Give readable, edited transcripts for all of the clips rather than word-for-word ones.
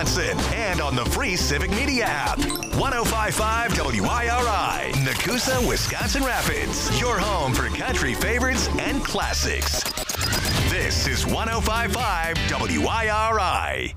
Wisconsin, and on the free Civic Media app. 105.5 WIRI, Nakusa, Wisconsin Rapids. Your home for country favorites and classics. This is 105.5 WIRI.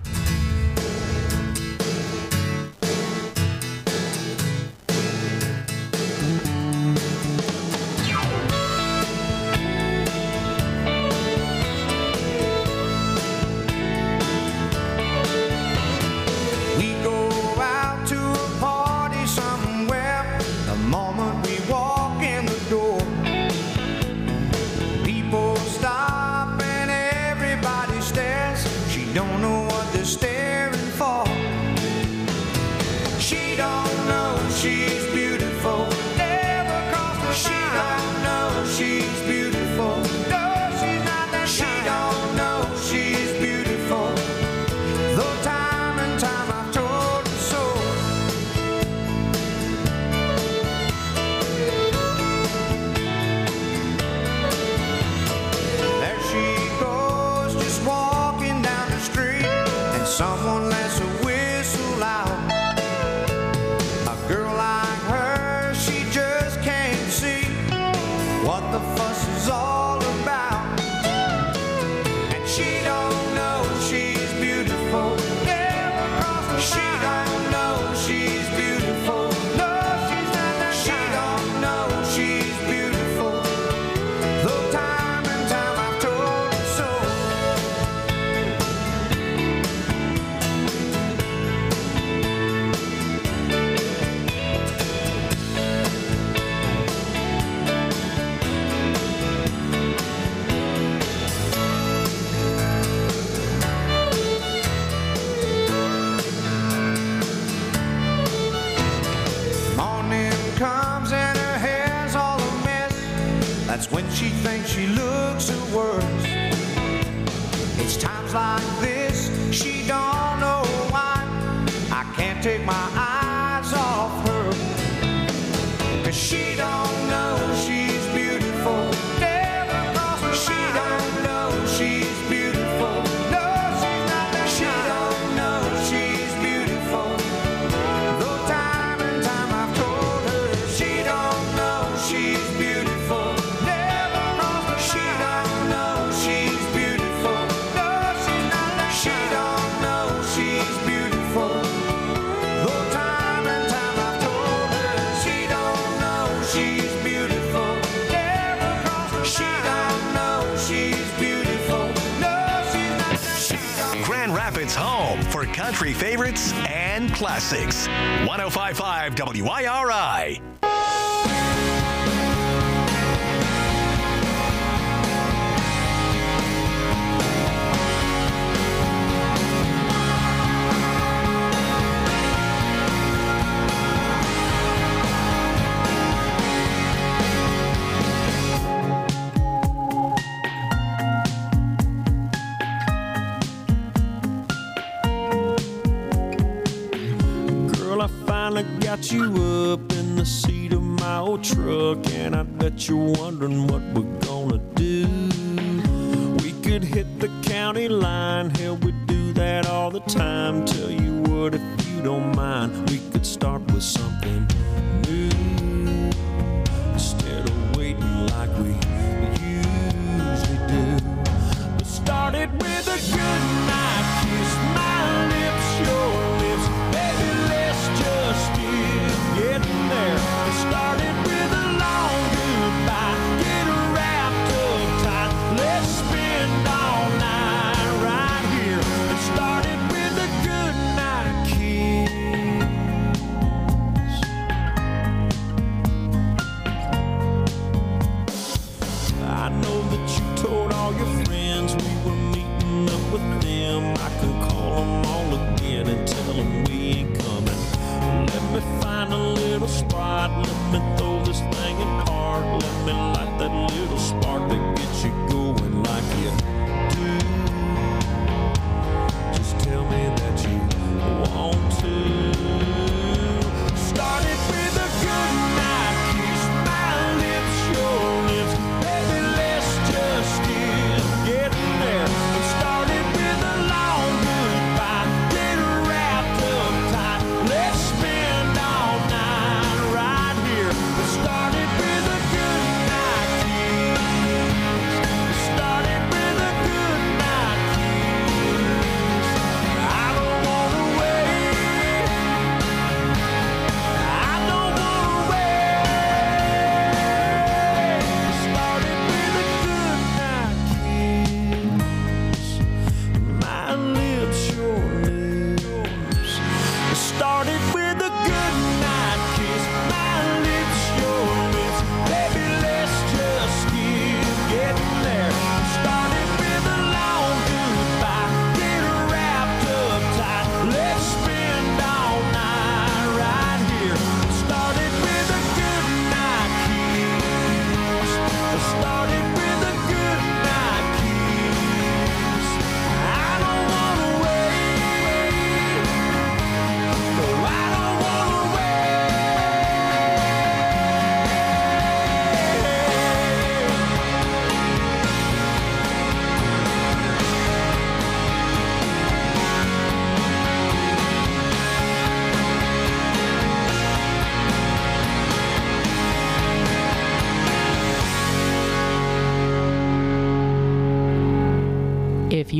That's when she thinks she looks her worst. It's times like this, she don't know why I can't take my eyes off her. 'Cause she don't know she's beautiful. Never crossed her mind. She don't know she's beautiful. No, she's not that she don't know she's beautiful. Though time and time I've told her she don't know she's beautiful. Rapids home for country favorites and classics. 105.5 WIRI. I got you up in the seat of my old truck, and I bet you're wondering what we're gonna do. We could hit the county line, hell, we do that all the time. Tell you what, if you don't mind, we could start with something new instead of waiting like we usually do. We started with a good night kiss, my lips, your lips, baby, let's just getting there. It started with a long goodbye, get wrapped up tight, let's spend all night right here. It started with a good night kiss. I know that you told all your friends we were meeting up with them.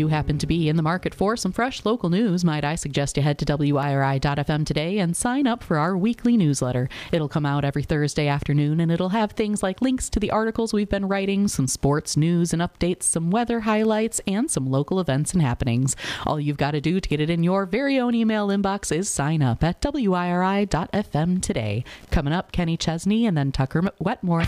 you happen to be in the market for some fresh local news, might I suggest you head to WIRI.fm today and sign up for our weekly newsletter. It'll come out every Thursday afternoon, and it'll have things like links to the articles we've been writing, some sports news and updates, some weather highlights, and some local events and happenings. All you've got to do to get it in your very own email inbox is sign up at WIRI.fm today. Coming up, Kenny Chesney and then Tucker Wetmore.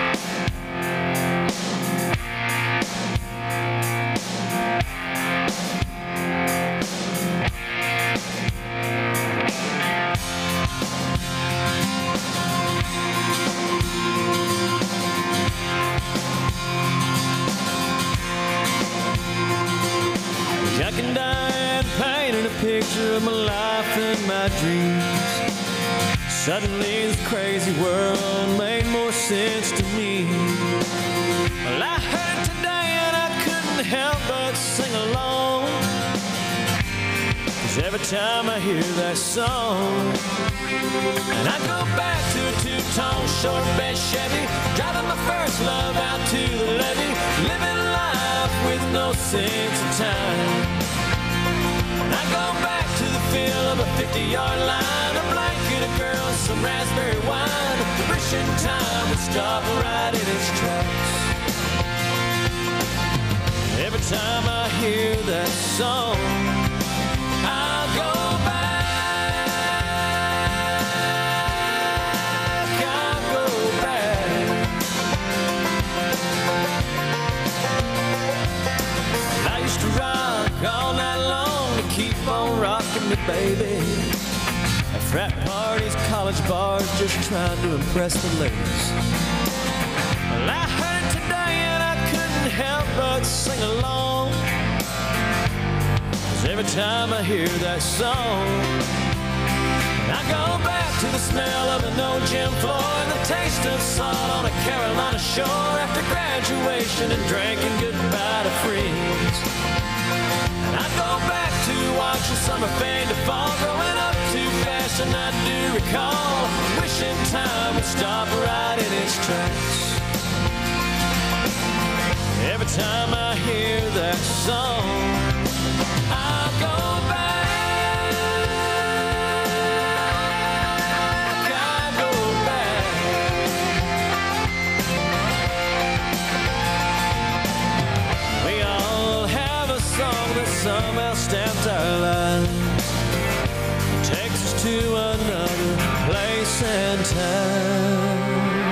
I can die painting a picture of my life and my dreams. Suddenly this crazy world made more sense to me. Well, I heard it today and I couldn't help but sing along, 'cause every time I hear that song, and I go back to a two-tone short bed Chevy, driving my first love out to the levee, living life with no sense of time. And I go back to the feel of a 50-yard line, a blanket, a girl, and some raspberry wine, wishing time would stop right in its tracks. Every time I hear that song, I'll go back, I'll go back. I used to rock all night long to keep on rocking me, baby. At frat parties, college bars, just trying to impress the ladies. Well, I heard it today and I couldn't help but sing along, 'cause every time I hear that song, I go back to the smell of an old gym floor and the taste of salt on a Carolina shore after graduation and drinking goodbye to friends. And I go back to watching summer fade to fall, growing up too fast, and I do recall wishing time would stop right in its tracks. Every time I hear that song, I'll go back, I'll go back. We all have a song that somehow stamps our lives, takes us to another place and time.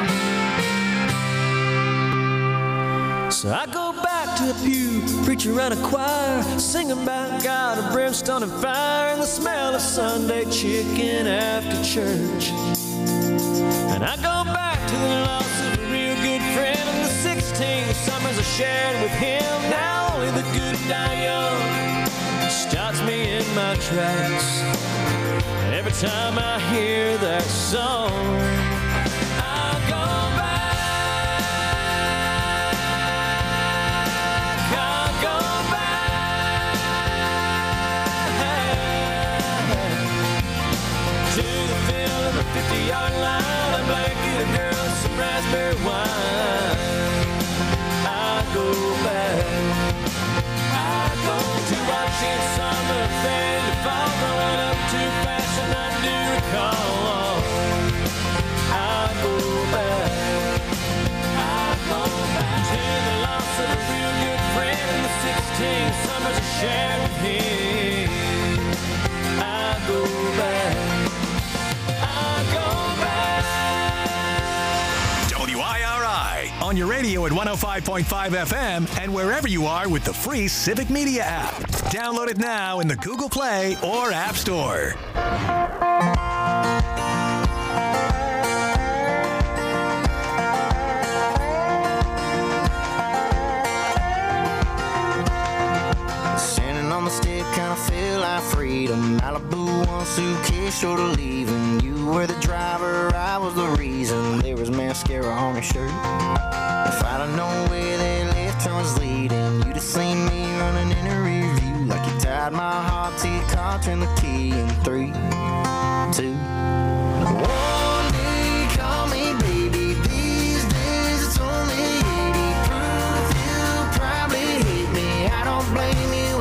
So I go back to a pew, preacher and a choir, singing about God and brimstone and fire, and the smell of Sunday chicken after church. And I go back to the loss of a real good friend and the 16 summers I shared with him. Now only the good die young stops me in my tracks. Every time I hear that song, I'll go back, I'll go back to the feel of a 50-yard line, a blanket, a girl, some raspberry wine. I'll go back, I'll go to watching summer fade to fall, growing up too fast, and I do recall. I'll go back, I'll go back to the loss of a real good friend and the 16 summers I shared with him. I'll go back, I'll go back. WIRI on your radio at 105.5 FM and wherever you are with the free Civic Media app. Download it now in the Google Play or App Store. Standing on the step, kinda feel like freedom. Malibu, one suitcase short of leaving. You were the driver, I was the reason. There was mascara on your shirt. If I'd have known where that left turn was leading, you'd have seen me running in a rear view, like you tied my heart to your car, turn the key in 3, 2. One day, call me baby. These days it's only 80 proof. You probably hate me. I don't blame you.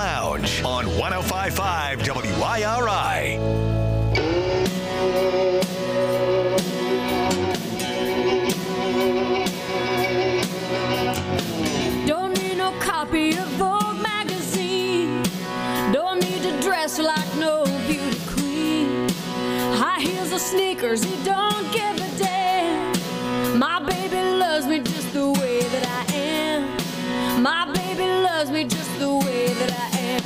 Lounge on 105.5 WIRI. Don't need no copy of Vogue magazine. Don't need to dress like no beauty queen. High heels or sneakers, he don't give a damn. My baby loves me just the way that I am. My baby loves me just the way that I am.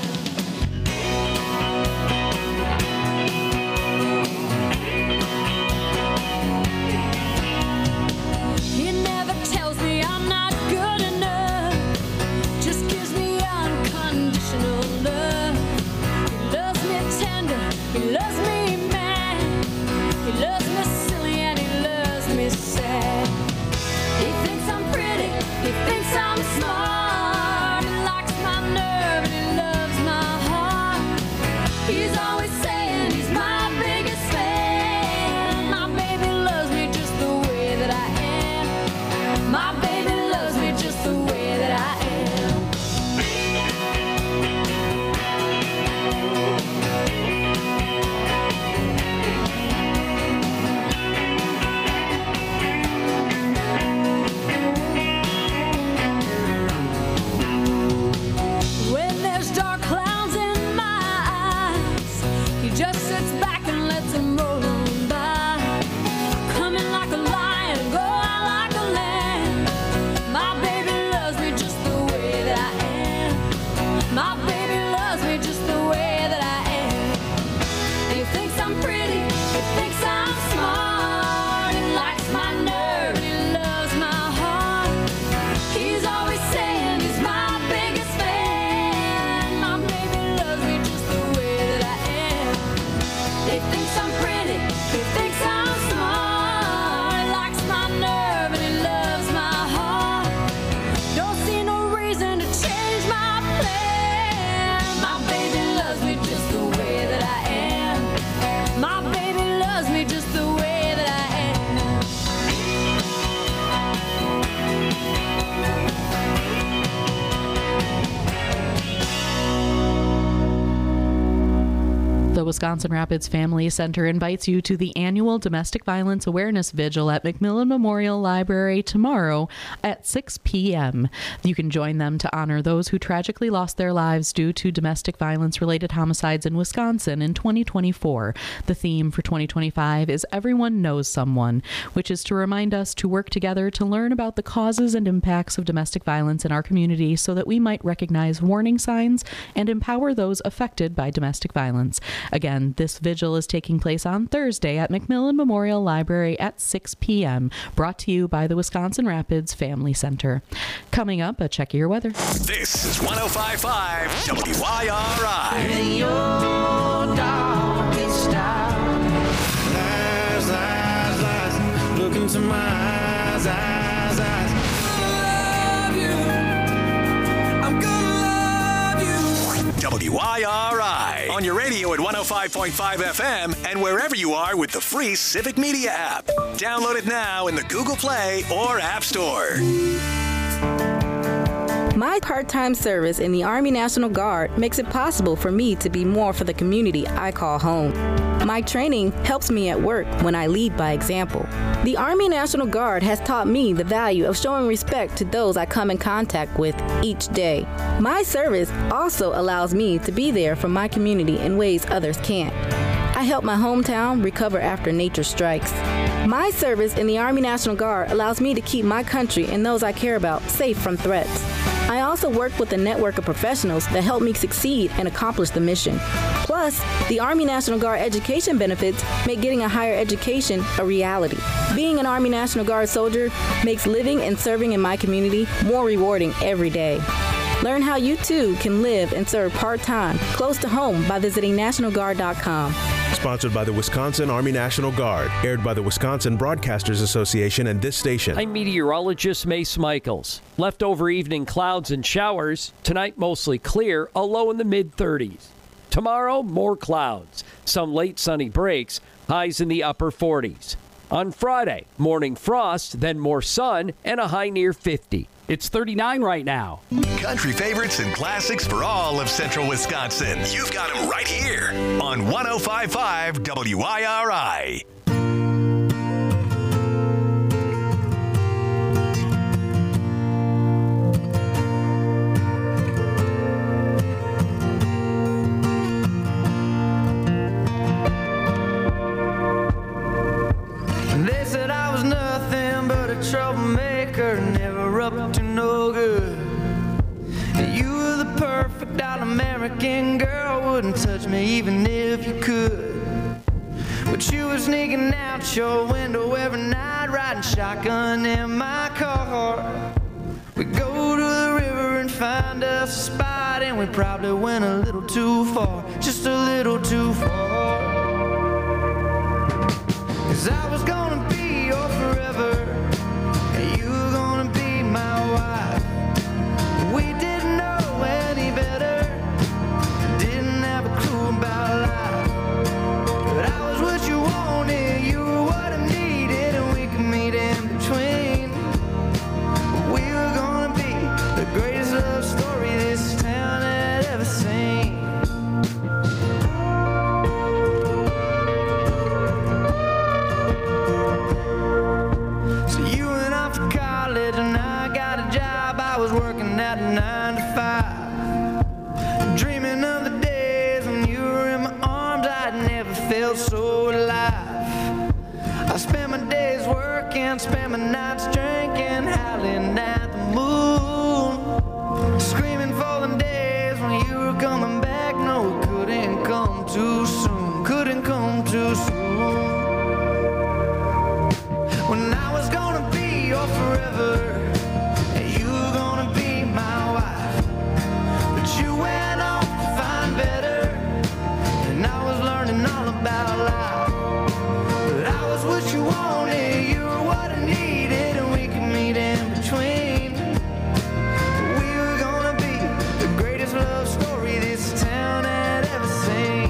He never tells me I'm not good enough. Just gives me unconditional love. He loves me tender. He loves me mad. He loves me silly and he loves me sad. He thinks I'm pretty. He thinks I'm smart. He likes my nerve and he loves my heart. He's always saying he's my biggest fan. My baby loves me just the way that I am. My baby loves me just the way that I am. When there's dark clouds in my eyes, he just sits back and lets them roll on by. Coming like a lion, going like a lamb. My baby loves me just the way that I am. My baby loves me just the way that I am. He thinks I'm pretty, he thinks I'm smart. He likes my nerve and he loves my heart. He's always saying he's my biggest fan. My baby loves me just the way that I am. He thinks I'm pretty, he thinks I'm smart. He likes my nerve and he loves my heart. Don't see no reason to change my plan. My baby loves me just the way that I am. My baby loves me just the way that I am. The Wisconsin Rapids Family Center invites you to the annual Domestic Violence Awareness Vigil at McMillan Memorial Library tomorrow at 6 p.m. You can join them to honor those who tragically lost their lives due to domestic violence-related homicides in Wisconsin in 2024. The theme for 2025 is Everyone Knows Someone, which is to remind us to work together to learn about the causes and impacts of domestic violence in our community so that we might recognize warning signs and empower those affected by domestic violence. Again, this vigil is taking place on Thursday at McMillan Memorial Library at 6 p.m., brought to you by the Wisconsin Rapids Family Center. Coming up, a check of your weather. This is 105.5 WIRI. In your darkest hour, lies, lies, lies, look into my eyes, eyes, eyes. Love you, I'm gonna love you. WIRI on your radio at 105.5 FM and wherever you are with the free Civic Media app. Download it now in the Google Play or App Store. My part-time service in the Army National Guard makes it possible for me to be more for the community I call home. My training helps me at work when I lead by example. The Army National Guard has taught me the value of showing respect to those I come in contact with each day. My service also allows me to be there for my community in ways others can't. I help my hometown recover after nature strikes. My service in the Army National Guard allows me to keep my country and those I care about safe from threats. I also work with a network of professionals that help me succeed and accomplish the mission. Plus, the Army National Guard education benefits make getting a higher education a reality. Being an Army National Guard soldier makes living and serving in my community more rewarding every day. Learn how you too can live and serve part-time close to home by visiting NationalGuard.com. Sponsored by the Wisconsin Army National Guard. Aired by the Wisconsin Broadcasters Association and this station. I'm meteorologist Mace Michaels. Leftover evening clouds and showers. Tonight mostly clear, a low in the mid-30s. Tomorrow, more clouds. Some late sunny breaks, highs in the upper 40s. On Friday, morning frost, then more sun, and a high near 50. It's 39 right now. Country favorites and classics for all of central Wisconsin. You've got them right here on 105.5 WIRI. They said I was nothing but a troublemaker, never up to no good. You were the perfect all-American girl, wouldn't touch me even if you could. But you were sneaking out your window every night, riding shotgun in my car. We go to the river and find us a spot, and we probably went a little too far, just a little too far. 'Cause I was gonna be your forever, and you were gonna be my wife. We didn't know any better, didn't have a clue about life. But I was what you wanted, you were what I needed, and we could meet in between. We were gonna be the greatest love story this town had ever seen. So you went off to college and I got a job. I was working at 9 to 5, dreaming of the days when you were in my arms. I'd never felt so alive. I spent my days working, spent my nights drinking, howling at the moon, screaming for the days when you were coming back. No, it couldn't come too soon, couldn't come too soon. When I was gonna be your forever, and you were gonna be my wife. But you went off to find better, and I was learning all about life. But I was what you wanted, you were what I needed, and we could meet in between. We were gonna be the greatest love story this town had ever seen.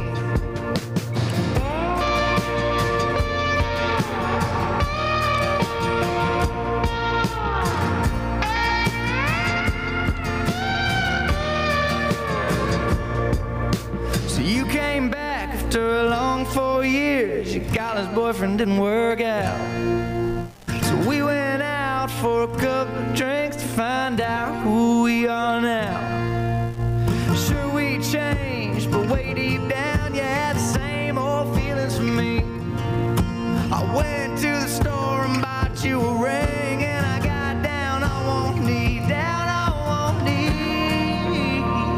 So you came back after a long 4 years. Your college boyfriend didn't work out. So we went out for a couple of drinks to find out who we are now. Sure we changed, but way deep down you had the same old feelings for me. I went to the store and bought you a ring, and I got down on one knee, down on one knee.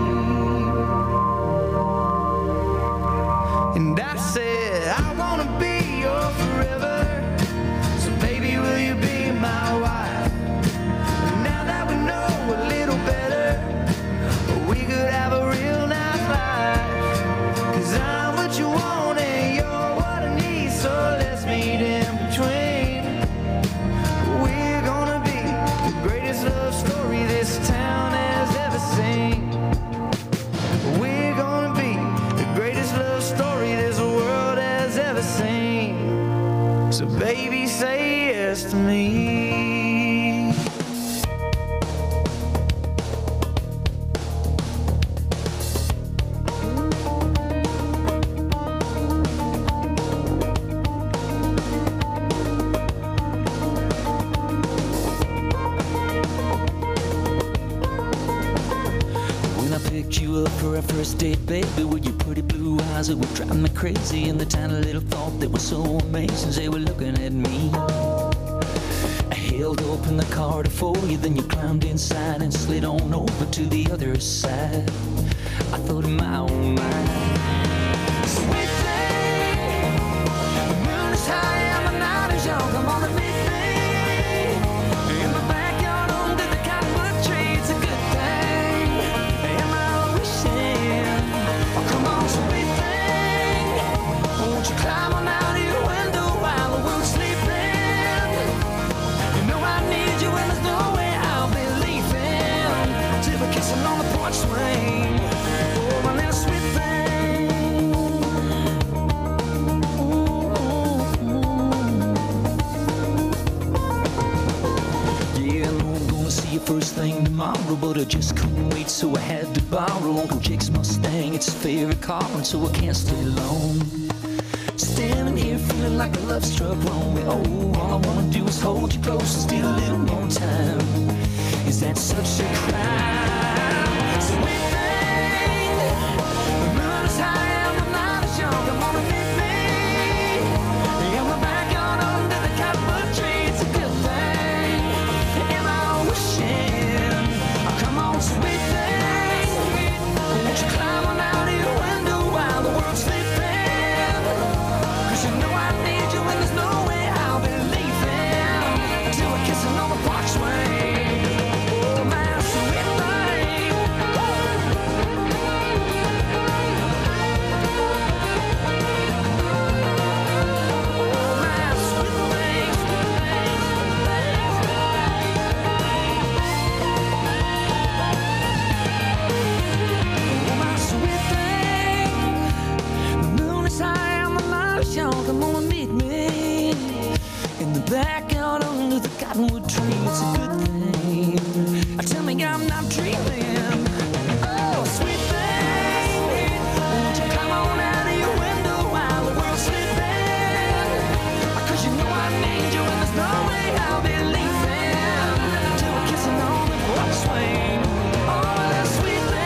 And I said, I wanna be your forever, so baby, will you be my wife? And now that we know a little better, we could have a real nice life. 'Cause I'm what you want and you're what I need, so let's meet in between. We're gonna be the greatest love story this town has ever seen. We're gonna be the greatest love story this world has ever seen. So baby, say yes to me. When I picked you up for our first date, baby, with your pretty blue eyes that were driving me crazy, and the tiny little thought that was so amazing, they were looking at me. I held open the car to for you, then you climbed inside and slid on over to the other side. I thought in my own mind, sweet thing, the moon is high and the night is young, come on and meet me in the backyard under the cottonwood tree. It's a good thing, am I wishing? Oh, come on, sweet thing, won't you climb on out of your window while the world's sleeping? You know I need you and there's no way I'll be leaving till we're kissing on the porch swing. Oh, my little sweet tomorrow, but I just couldn't wait, so I had to borrow Uncle Jake's Mustang. It's his favorite car, and so I can't stay long. Standing here feeling like a love struck wrong. Oh, all I wanna do is hold you close and steal a little more time. Is that such a crime? So we think the moon is high and the night is young. Come on and meet me in my backyard under the cottonwood tree. It's a good thing. Am I wishing? Oh, come on, sweet thing. Won't you climb on out of your window while the world's sleeping? You know I need you and there's no way I'll be leaving until we're kissing on the porch swing. Oh, my sweet thing. Oh, my sweet thing, Oh, my sweet thing. The moon is high. Y'all come on and meet me in the backyard under the cottonwood tree. It's a good thing. Tell me I'm not dreaming. Oh, sweet thing, won't you come on out of your window while the world's sleeping? 'Cause you know I need you and there's no way I'll be leaving till we're kissing on the porch swing. Oh, that sweet thing.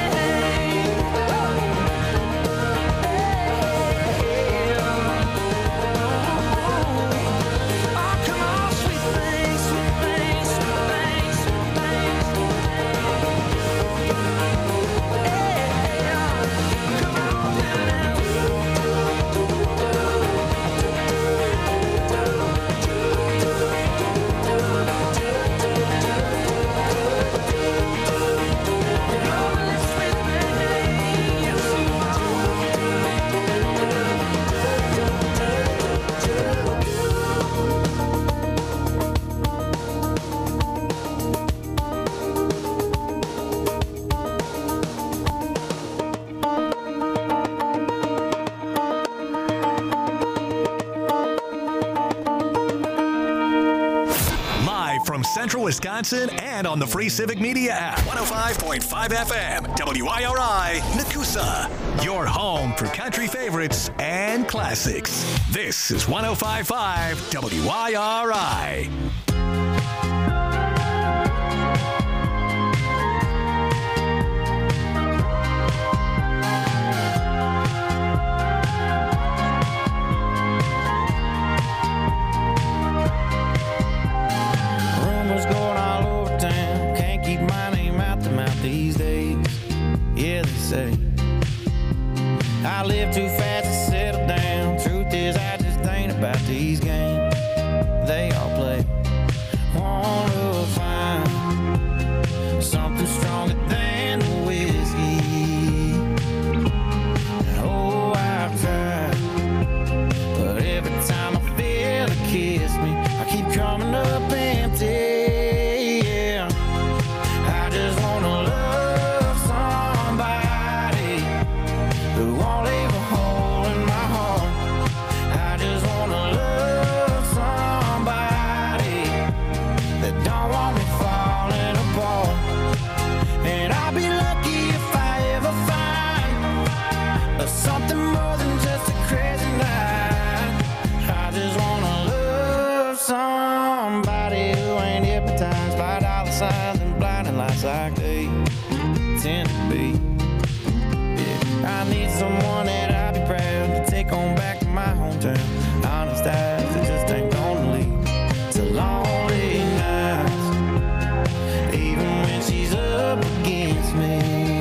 From Central Wisconsin and on the free Civic Media app. 105.5 FM, WIRI, Nakusa. Your home for country favorites and classics. This is 105.5 WIRI. These days, yeah, they say I live too fast to settle down. Truth is, I just ain't about these games they all play. Wanna find something stronger than the whiskey. Oh, I've tried, but every time I feel it kiss me, I keep coming up empty. Like they tend to be. Yeah, I need someone that I'd be proud to take on back to my hometown. Honest eyes that just ain't gonna leave to lonely nights, even when she's up against me.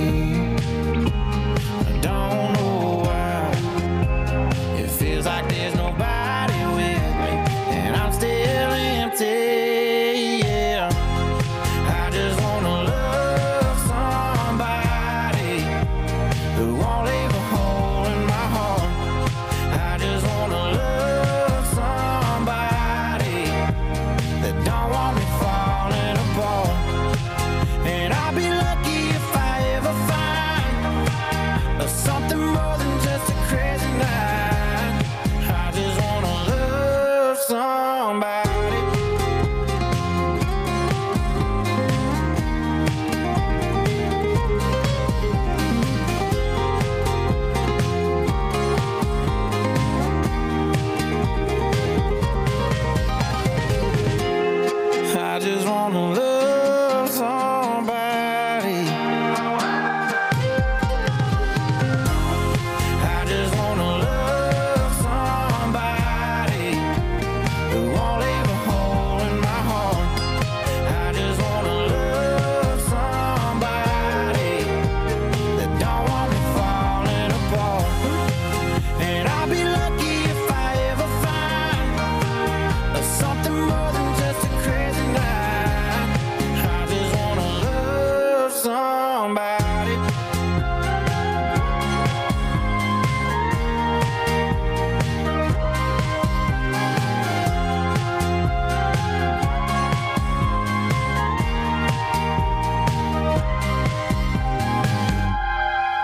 I don't know why it feels like there's nobody with me, and I'm still empty.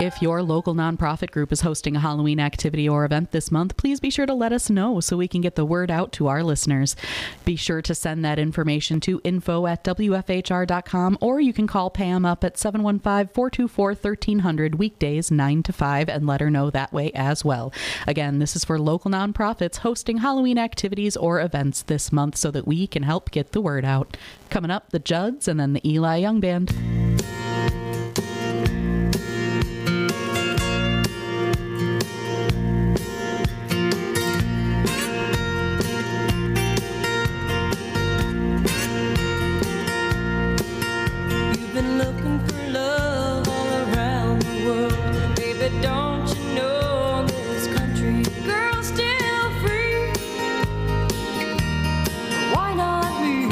If your local nonprofit group is hosting a Halloween activity or event this month, please be sure to let us know so we can get the word out to our listeners. Be sure to send that information to info@wfhr.com, or you can call Pam up at 715-424-1300 weekdays 9 to 5 and let her know that way as well. Again, this is for local nonprofits hosting Halloween activities or events this month so that we can help get the word out. Coming up, the Judds and then the Eli Young Band. Don't you know this country girl's still free? Why not me?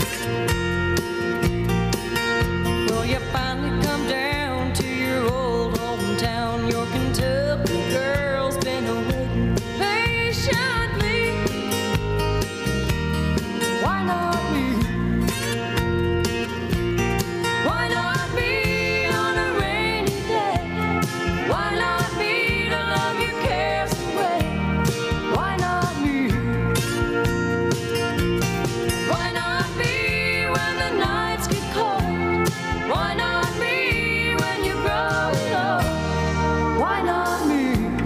Well, you finally come down to your old hometown. Your Kentucky girl's been waiting patiently. Why not me? Why not me on a rainy day? Why not me to love your cares away? Why not me? Why not me when the nights get cold? Why not me when you grow old? Why not me?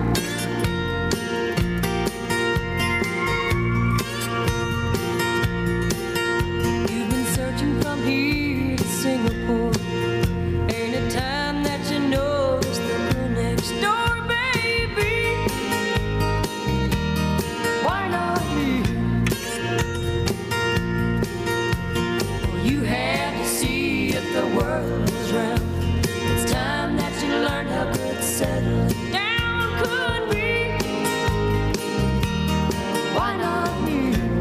You've been searching from here to Singapore. Ain't it time that you notice the girl next door, baby? Why not me? Well, you had to see if the world was round. It's time that you learned how good settling down could be. Why not me?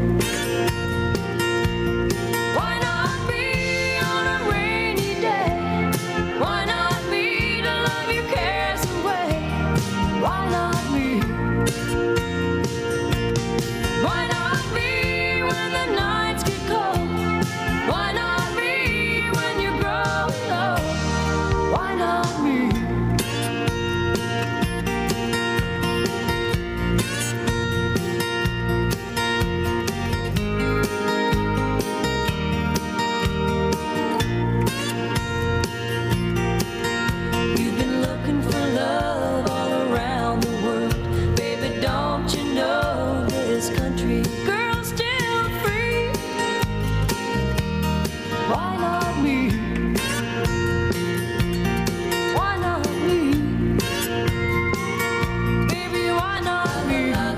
Why not me on a rainy day? Why not me to love your cares away? Why not me? Why not me when the nights get cold? Why not me when you're growing old? Why not me? You've been looking for love all around the world. Baby, don't you know this country girl's still free? Why not me? Why not me? Baby, why not me?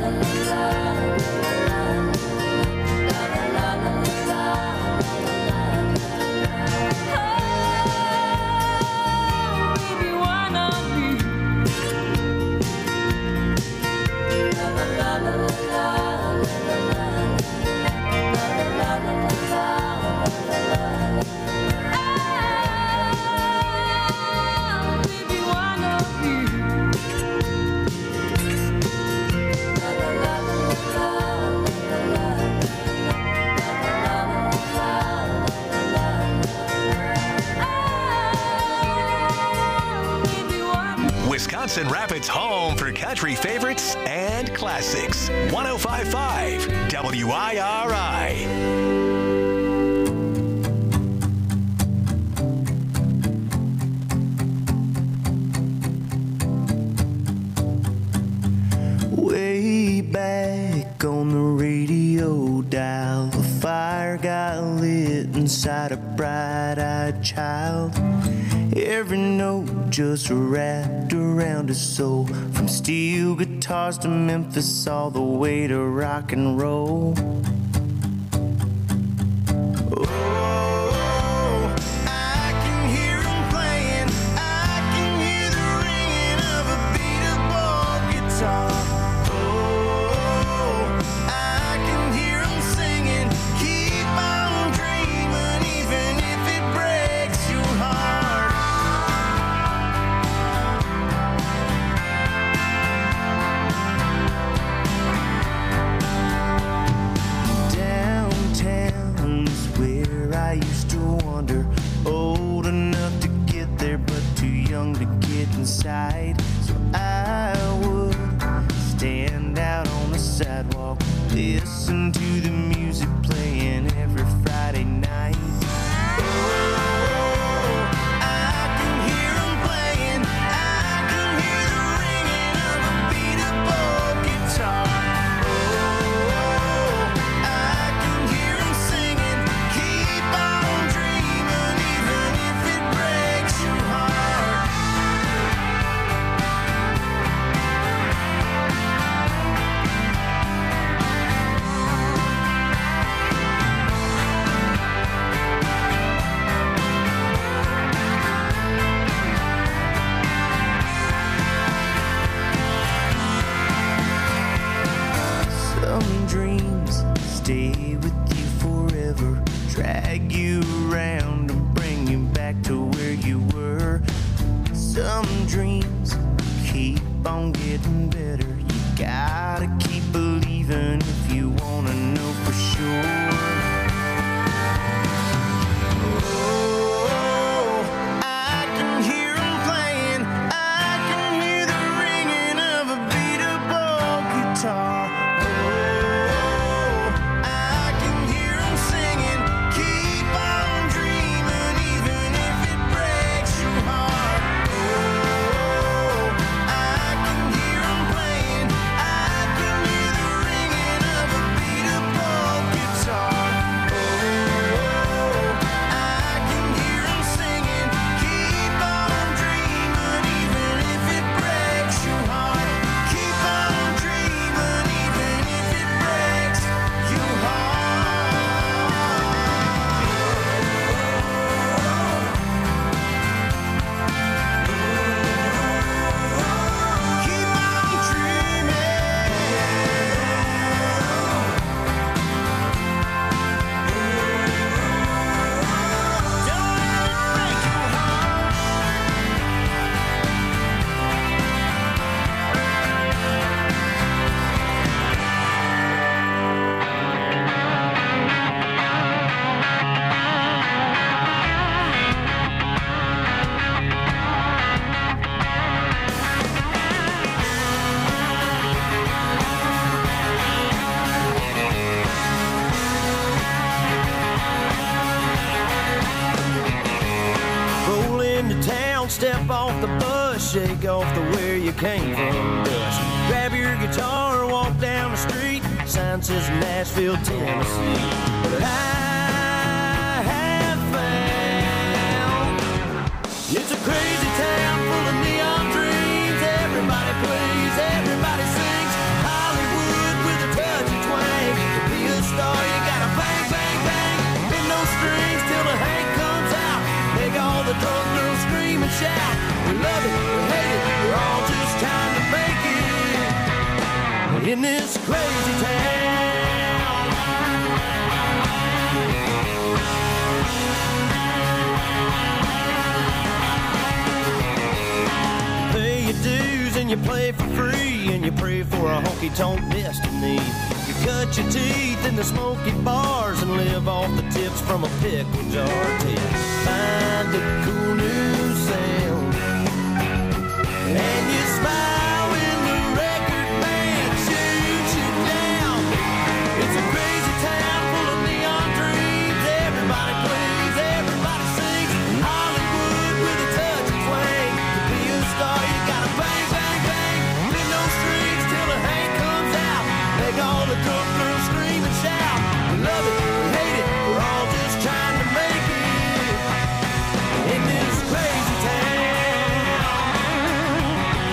Oh, baby, why not me? Oh, baby, why not me? Oh, baby, why Wisconsin Rapids' home for country favorites and classics. 105.5 WIRI. Way back on the radio dial, a fire got lit inside a bright-eyed child. Every note just wrapped around his soul, from steel guitars to Memphis, all the way to rock and roll. Oh, I can hear him playing, I can hear the ringing of a beat-up guitar. Oh, I can hear him singing, keep on dreaming, even if it breaks your heart. sidewalk. Listen to the music playing every Friday night. Some dreams stay with you forever, drag you around and bring you back to where you were. Some dreams keep on getting better. You gotta keep believing if you wanna know for sure. Oh, I can hear 'em playing. I can hear the ringing of a beat-up guitar. Step off the bus, shake off the where you came from dust. Grab your guitar, walk down the street. Sign says Nashville, Tennessee. But I have found it's a crazy town full of neon dreams. Everybody plays, everybody sings. Hollywood with a touch of twang. To be a star, you gotta bang, bang, bang. Bend those strings till the Hank comes out. Make all the drunk girls scream and shout. We love it, we hate it, we're all just trying to make it in this crazy town. You pay your dues and you play for free, and you pray for a honky-tonk destiny. You cut your teeth in the smoky bars and live off the tips from a pickle jar till find a cool new sound. And you smile when the record band shoots you down. It's a crazy town full of neon dreams. Everybody plays, everybody sings. Hollywood with a touch of twang. To be a star, you gotta bang, bang, bang. Bend those strings till the Hank comes out. Make all the drunk girls scream and shout. We love it, we hate it, we're all just trying to make it in this crazy town.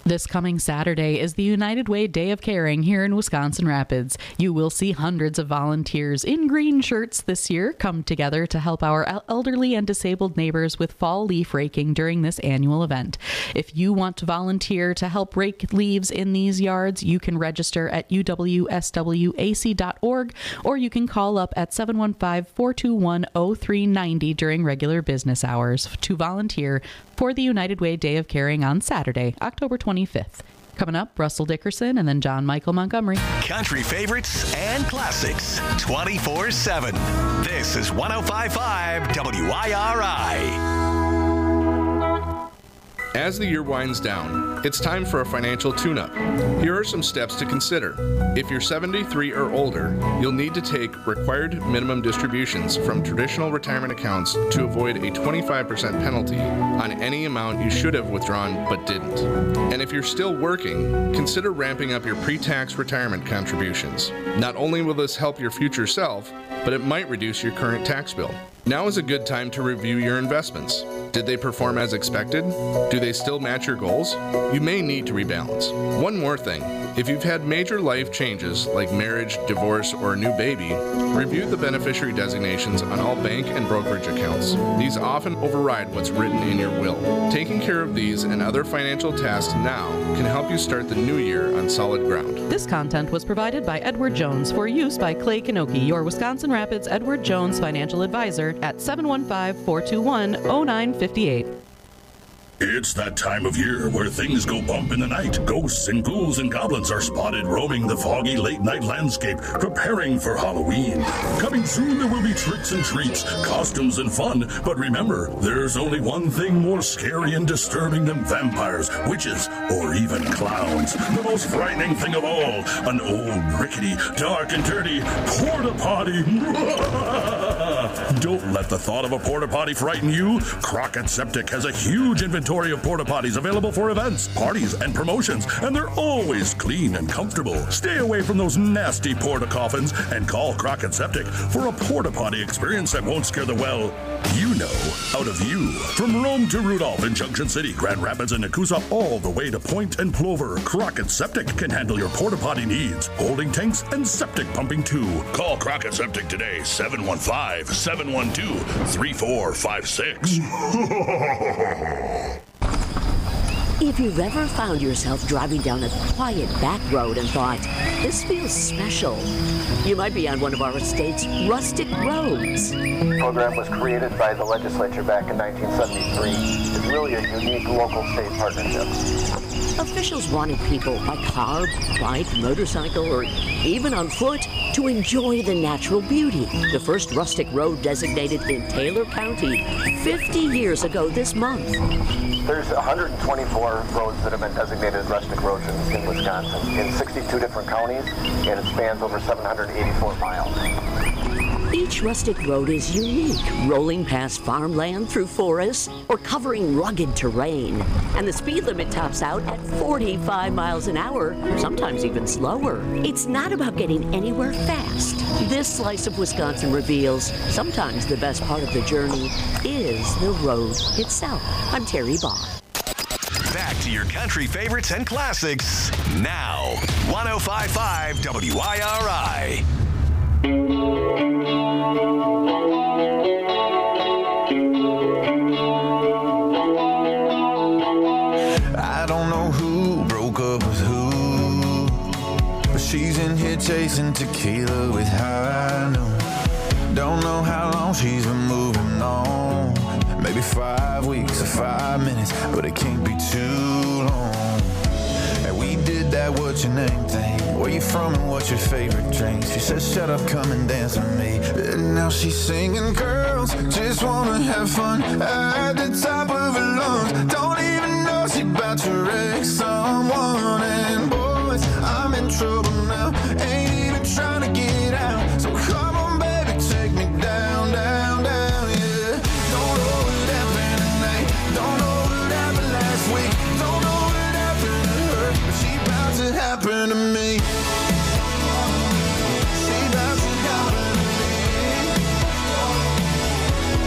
This coming Saturday is the United Way Day of Caring here in Wisconsin Rapids. You will see hundreds of volunteers in green shirts this year come together to help our elderly and disabled neighbors with fall leaf raking during this annual event. If you want to volunteer to help rake leaves in these yards, you can register at uwswac.org, or you can call up at 715-421-0390 during regular business hours to volunteer for the United Way Day of Caring on Saturday, October 25th. Coming up, Russell Dickerson and then John Michael Montgomery. Country favorites and classics 24/7. This is 105.5 WIRI. As the year winds down, it's time for a financial tune-up. Here are some steps to consider. If you're 73 or older, you'll need to take required minimum distributions from traditional retirement accounts to avoid a 25% penalty on any amount you should have withdrawn but didn't. And if you're still working, consider ramping up your pre-tax retirement contributions. Not only will this help your future self, but it might reduce your current tax bill. Now is a good time to review your investments. Did they perform as expected? Do they still match your goals? You may need to rebalance. One more thing. If you've had major life changes like marriage, divorce, or a new baby, review the beneficiary designations on all bank and brokerage accounts. These often override what's written in your will. Taking care of these and other financial tasks now can help you start the new year on solid ground. This content was provided by Edward Jones for use by Clay Kanoki, your Wisconsin Rapids Edward Jones financial advisor at 715-421-0958. It's that time of year where things go bump in the night. Ghosts and ghouls and goblins are spotted roaming the foggy late-night landscape, preparing for Halloween. Coming soon, there will be tricks and treats, costumes and fun. But remember, there's only one thing more scary and disturbing than vampires, witches, or even clowns. The most frightening thing of all, an old, rickety, dark and dirty porta potty. Don't let the thought of a porta potty frighten you. Crockett Septic has a huge inventory of porta potties available for events, parties, and promotions, and they're always clean and comfortable. Stay away from those nasty porta coffins and call Crockett Septic for a porta potty experience that won't scare the out of you. From Rome to Rudolph in Junction City, Grand Rapids, and Nakusa, all the way to Point and Plover, Crockett Septic can handle your porta potty needs, holding tanks and septic pumping too. Call Crockett Septic today, 715-712-3456. If you've ever found yourself driving down a quiet back road and thought, this feels special, you might be on one of our state's rustic roads. The program was created by the legislature back in 1973. It's really a unique local state partnership. Officials wanted people by car, bike, motorcycle, or even on foot to enjoy the natural beauty. The first rustic road designated in Taylor County 50 years ago this month. There's 124 roads that have been designated rustic roads in Wisconsin in 62 different counties, and it spans over 784 miles. Each rustic road is unique, rolling past farmland through forests or covering rugged terrain. And the speed limit tops out at 45 miles an hour, sometimes even slower. It's not about getting anywhere fast. This slice of Wisconsin reveals sometimes the best part of the journey is the road itself. I'm Terry Baugh. Back to your country favorites and classics now. 105.5 WIRI. I don't know who broke up with who, but she's in here chasing tequila with high noon. Don't know how long she's been moving on, maybe 5 weeks or 5 minutes, but it can't be too long. And we did that what's your name thing, where you from and what's your favorite drink. She said shut up, come and dance with me, and now she's singing girls just wanna have fun at the top of her lungs. Don't even know she about to wreck someone. And boys, I'm in trouble now, ain't even trying to get out. So come on baby, take me down, down, down, yeah. Don't know what happened tonight, don't know what happened last week, don't know what happened to her, but she about to happen to me. She about to happen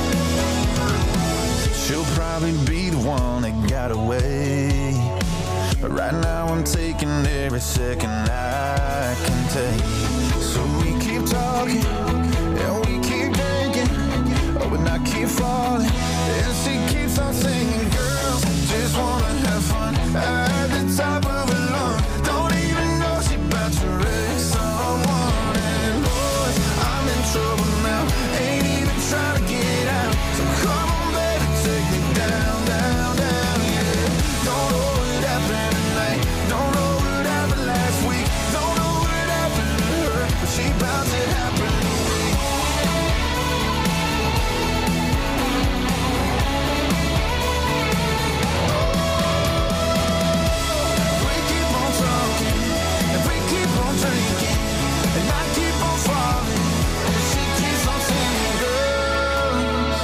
to me. She'll probably be the one that got away, Right now I'm taking every second I can take. So we keep talking and we keep drinking, oh, and I keep falling and she keeps on singing. Girls just wanna have fun at the top of her lungs. Don't even know she about to wreck someone. And boy, I'm in trouble now, ain't even trying to get out. So come on baby, take me down, down, down, yeah. Don't know what happened tonight, don't know what happened last week, don't know what happened to her, but she about to happen to me. We keep on talking and we keep on drinking, and I keep on falling and she keeps on singing. Girls,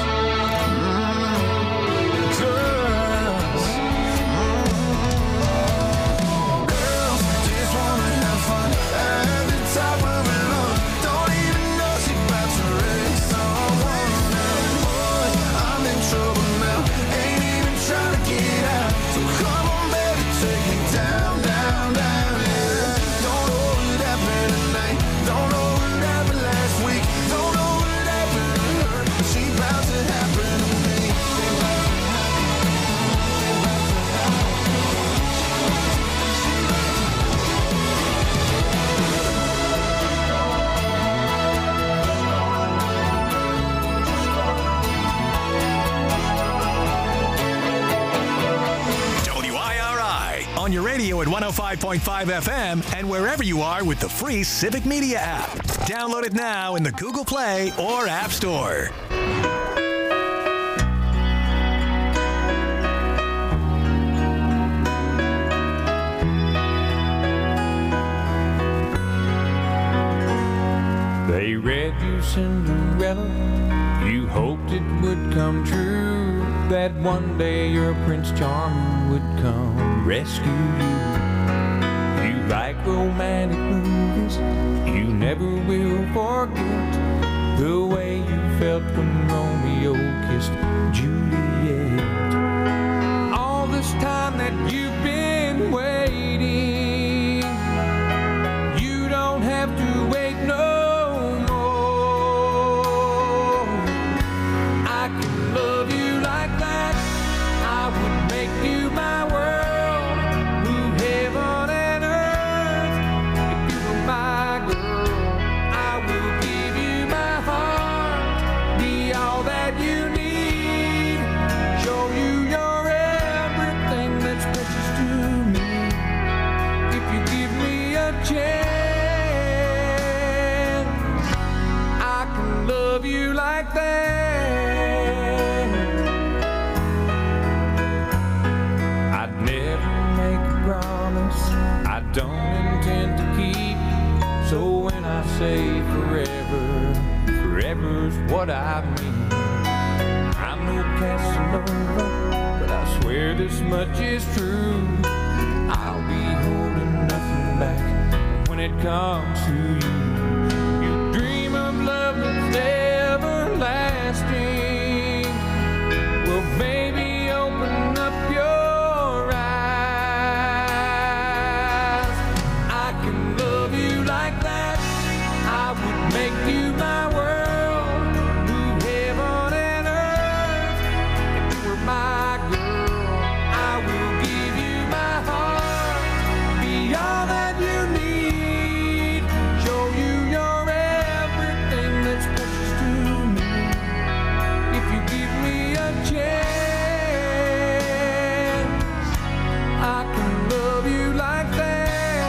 girls just wanna have fun at the top of her lungs. Don't even know she about to wreck someone. And boy, I'm in trouble now, ain't even trying to get out. So come on baby, take me down, down, down, yeah. Don't know what happened tonight, don't know what happened last week, don't know what happened to her, but she about to happen to me. WIRI on your radio at 105.5 FM and wherever you are with the free Civic Media app. Download it now in the Google Play or App Store. They read you Cinderella, you hoped it would come true, that one day your Prince Charming would come rescue you. You like romantic movies, you never will forget the way you felt when Romeo kissed Juliet. All this time that you've been waiting, you don't have to wait no more. I can love you like that, I would make you my world, move heaven and earth. If you were my girl, I will give you my heart, be all that you need, show you you're everything that's precious to me. If you give me a chance, I can love you like that. I'd never make a promise I don't intend to keep. So when I say forever, forever's what I mean. I'm no Casanova, but I swear this much is true. I'll be holding nothing back when it comes to you. You dream of love that's everlasting. Well, baby, open up your eyes. I can love you like that, I would make you my world, move heaven and earth. If you were my girl, I will give you my heart, be all that you need, show you you're everything that's precious to me. If you give me a chance, I can love you like that.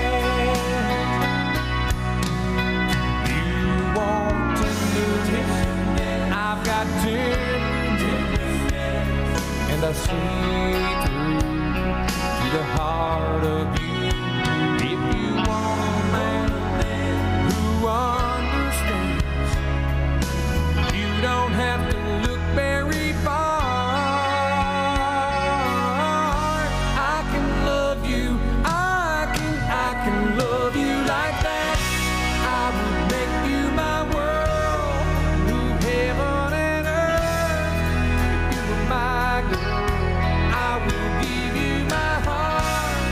You want tenderness, I've got tenderness, and I see through to the heart of you. If you want a man who understands, you don't have to look very far. I can love you, I can love you like that. I would make you my world, move heaven and earth. If you were my girl, I will give you my heart,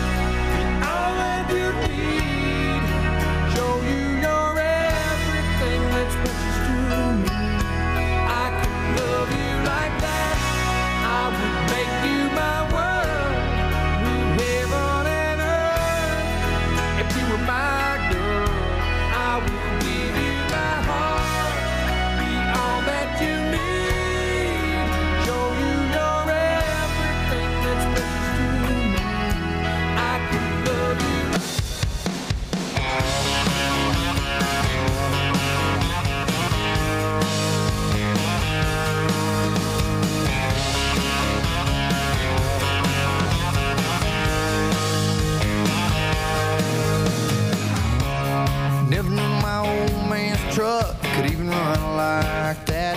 could even run like that.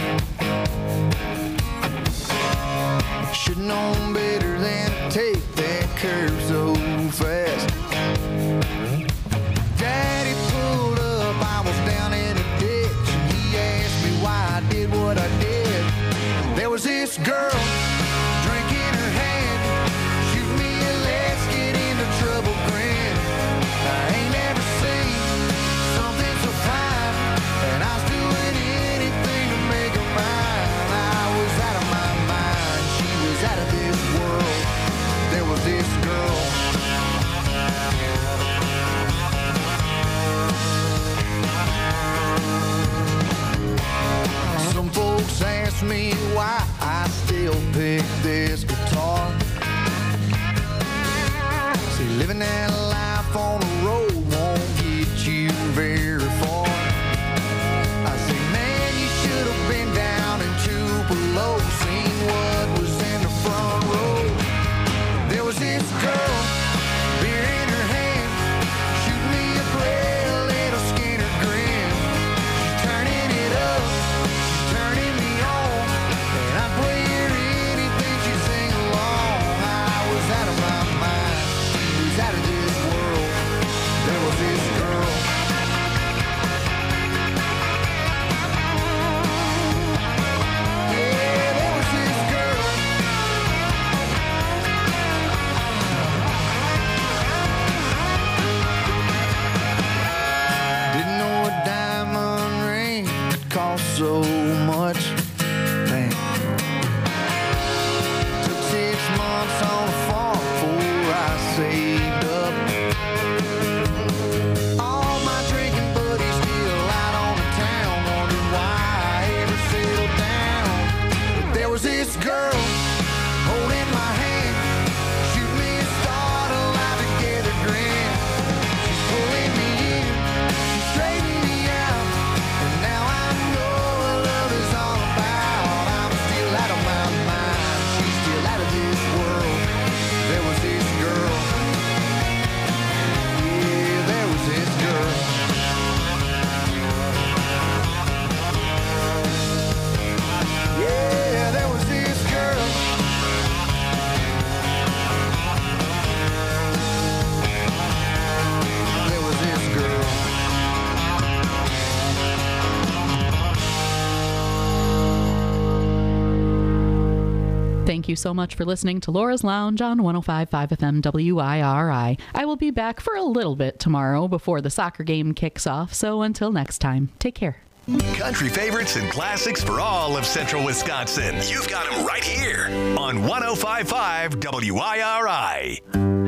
Should've known better than to take that curve so fast. Daddy pulled up, I was down in a ditch, and he asked me why I did what I did. There was this girl, drink in her hand, shoot me a let's get into trouble grin. I ain't never seen something so fine, and I was doing anything to make her mine. I was out of my mind, she was out of this world. There was this girl. Some folks ask me why I still pick this guitar. See, living that life on the road won't get you very far. I say, man, you should have been down in Tupelo, seen what was in the front row. There was this girl, beer in her hand, shooting me a pale little Skinner grin. She's turning it up, she's turning me on, and I play her anything she sing along. I was out of my mind, she was out of this world. There was this girl. Yeah, there was this girl. Didn't know a diamond ring could cost so much. Man. Took 6 months on a farm before I saved up. All my drinking buddies still out on the town, wondering why I ever settled down. But there was this girl holding my hand, shooting me a start alive together grin. She's pulling me in, she's straightening me out, and now I know what love is all about. I'm still out of my mind, she's still out of this world. There was this girl. Yeah, there was this girl. Yeah, there was this girl. There was this girl. Thank you so much for listening to Laura's Lounge on 105.5 FM WIRI. I will be back for a little bit tomorrow before the soccer game kicks off, so until next time, take care. Country favorites and classics for all of central Wisconsin. You've got them right here on 105.5 WIRI.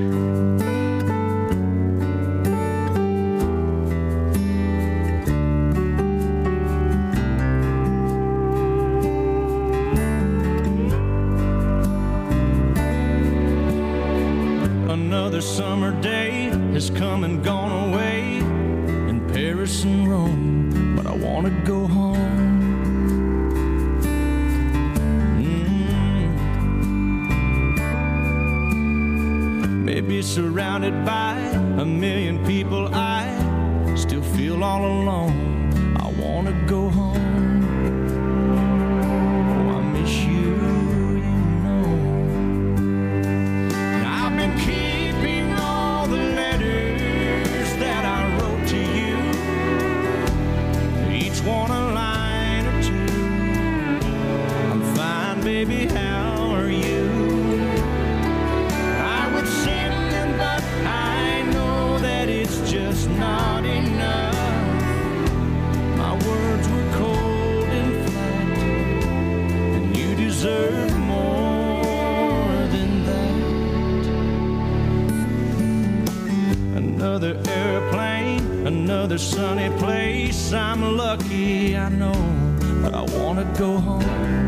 Another summer day has come and gone away in Paris and Rome, but I want to go home. Maybe surrounded by a million people, I still feel all alone. I want to go home. Oh, I miss you, you know. And I've been keeping all the letters that I wrote to you, each one a line or two. I'm fine, baby, how are you? I would send them, but I know that it's just not enough. My words were cold and flat, and you deserve more than that. Another airplane, another sunny place. I'm lucky, I know, but I want to go home.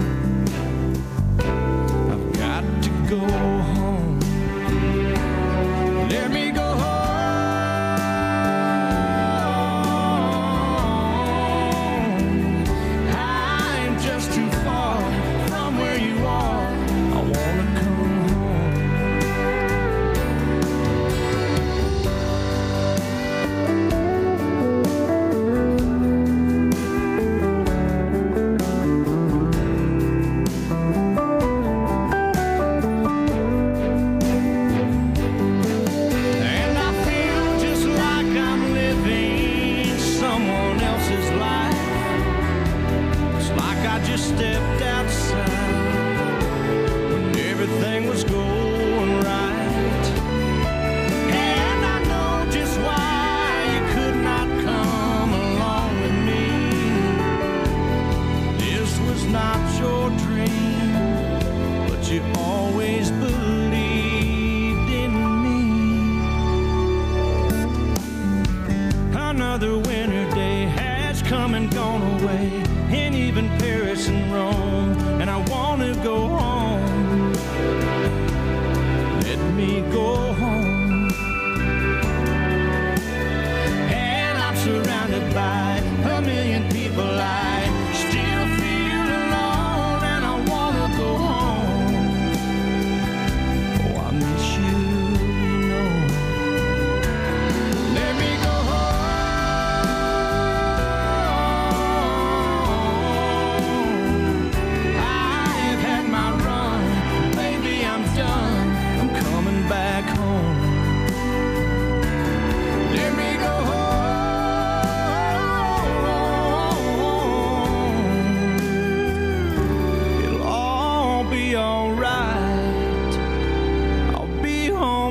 I've got to go home. Let me go home. I'm just too far from where you are. I wanna come home.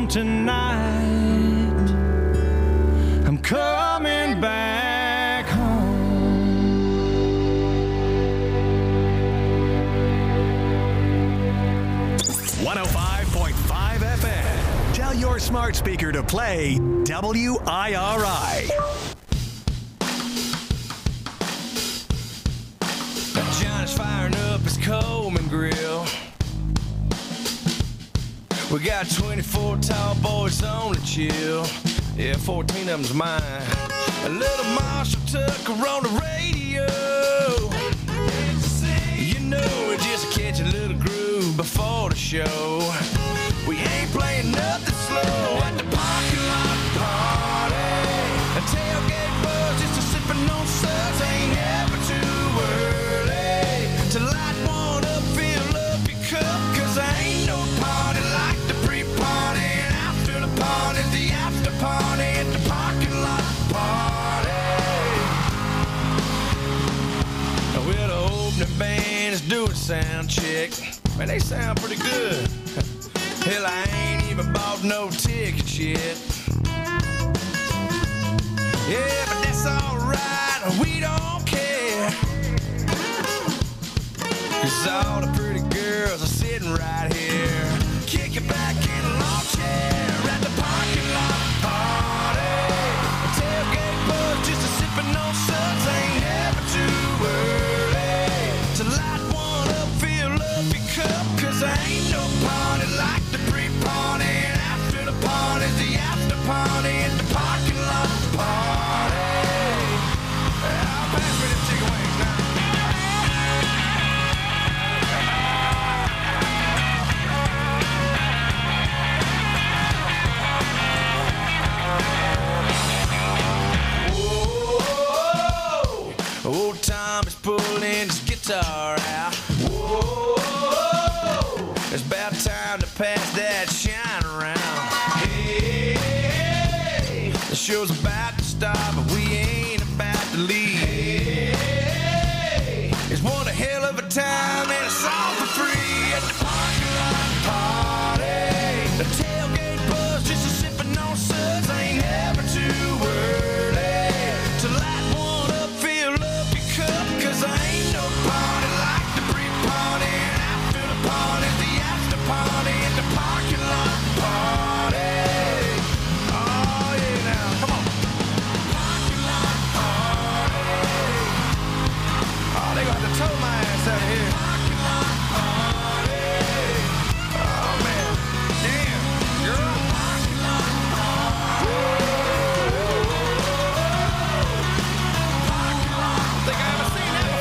tonight. I'm coming back home. 105.5 FM. Tell your smart speaker to play WIRI. Johnny's firing up his Coleman grill. We got 24 tall boys on the chill. Yeah, 14 of them's mine. A little Marshall Tucker on the radio. You know, we just catch a little groove before the show. We ain't playing nothing slow at the parking lot party. A tailgate buzz, just a sipping on suds. Ain't never too early to light one up, fill up your cup. Cause I ain't no party like the pre-party. And after the party, the after party at the parking lot party. Well, the opening band is doing sound check. Man, they sound pretty good. Hell, I ain't even bought no tickets yet. Yeah, but that's alright, we don't care. Cause all the pretty girls are sitting right here. Kick it back in a lawn chair at the parking lot party. A tailgate buzz, just a sipping on suds. Ain't never too early to light one up, fill up your cup. Cause I ain't no party like the pre-party. And after the party, the after party at the parking lot party. I'll pass me them chicken wings now. Old Tom is pulling his guitar out. Whoa, it's about time to pass that shine around. Hey, the show's about to start, but we ain't about to leave. Hey, it's one a hell of a time and it's all for free at the parking lot party. The tailgate buzz, just a sipping on suds. Ain't never too early to light one up, fill up your cup. Cause I ain't no party like the pre-party. And after the party, the after party at the parking lot party. Oh yeah, now, come on. Parking lot party. Oh, they gonna have to tow my ass out of here. Parking lot party. Oh man, damn, girl. Parking lot party. Think I haven't seen that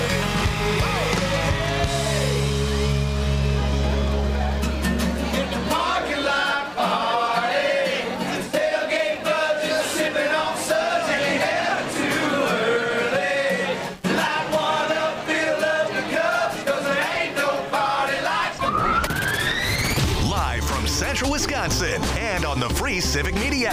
before. In the parking lot party, the tailgate buzz is sipping on suds. Ain't never too early. Light one up, fill up the cup. Cause there ain't no party like the Live from Central Wisconsin and on the free Civic Media